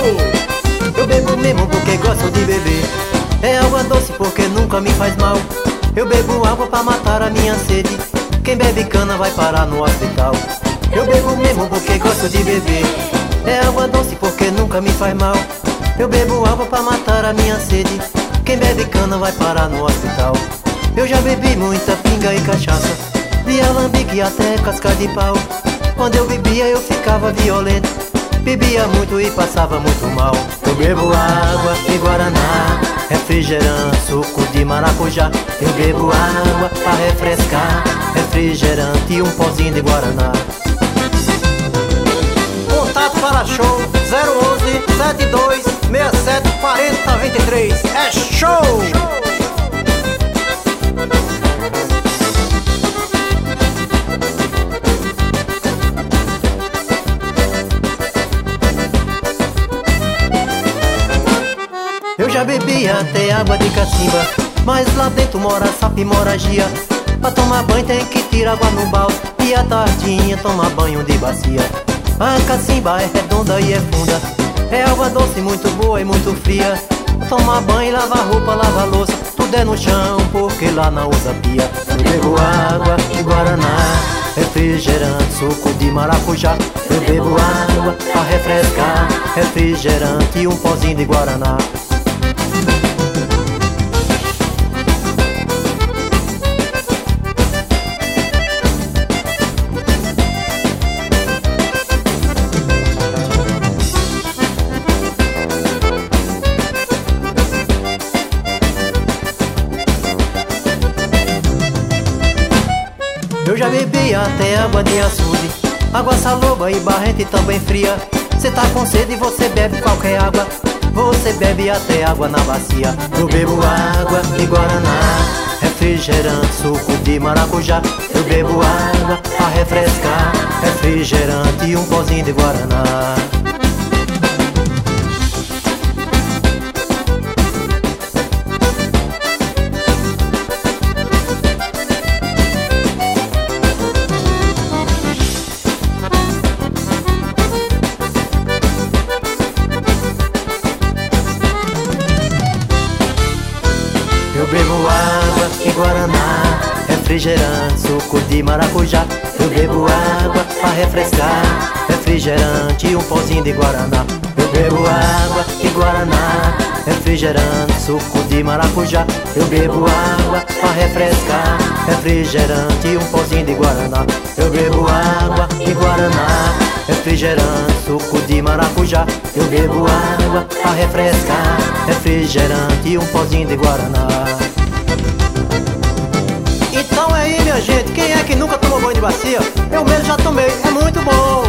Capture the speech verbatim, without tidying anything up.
Eu bebo mesmo porque gosto de beber. É água doce porque nunca me faz mal. Eu bebo água pra matar a minha sede. Quem bebe cana vai parar no hospital. Eu bebo mesmo porque gosto de beber. É água doce porque nunca me faz mal. Eu bebo água pra matar a minha sede. Quem bebe cana vai parar no hospital. Eu já bebi muita pinga e cachaça, de alambique até casca de pau. Quando eu bebia eu ficava violento, bebia muito e passava muito mal. Eu bebo água e guaraná, refrigerante, suco de maracujá. Eu bebo água pra refrescar, refrigerante e um pozinho de guaraná. Contato para show zero onze, setenta e dois, sessenta e sete, quarenta, vinte e três. É show! Eu já bebi até água de cacimba, mas lá dentro mora sapo e hemorragia. Pra tomar banho tem que tirar água no balde, e à tardinha tomar banho de bacia. A cacimba é redonda e é funda, é água doce muito boa e muito fria. Tomar banho, lavar roupa, lavar louça, tudo é no chão porque lá não usa pia. Eu bebo água e guaraná, refrigerante, suco de maracujá. Eu bebo água pra refrescar, refrigerante e um pozinho de guaraná. Eu já bebi até água de açude, água saloba e barrenta e também fria. Cê tá com sede e você bebe qualquer água, você bebe até água na bacia. Eu bebo água e guaraná, refrigerante, suco de maracujá. Eu bebo água pra refrescar, refrigerante e um pozinho de guaraná. Eu bebo água e guaraná, refrigerante, suco de maracujá. Eu bebo água pra refrescar, refrigerante e um pozinho de guaraná. Eu bebo água e guaraná, refrigerante, suco de maracujá. Eu bebo água pra refrescar, refrigerante e um pozinho de guaraná. Eu bebo água e guaraná, refrigerante, suco de maracujá. Eu bebo água pra refrescar, refrigerante e um pozinho de guaraná. Então é aí, minha gente, quem é que nunca tomou banho de bacia? Eu mesmo já tomei, é muito bom.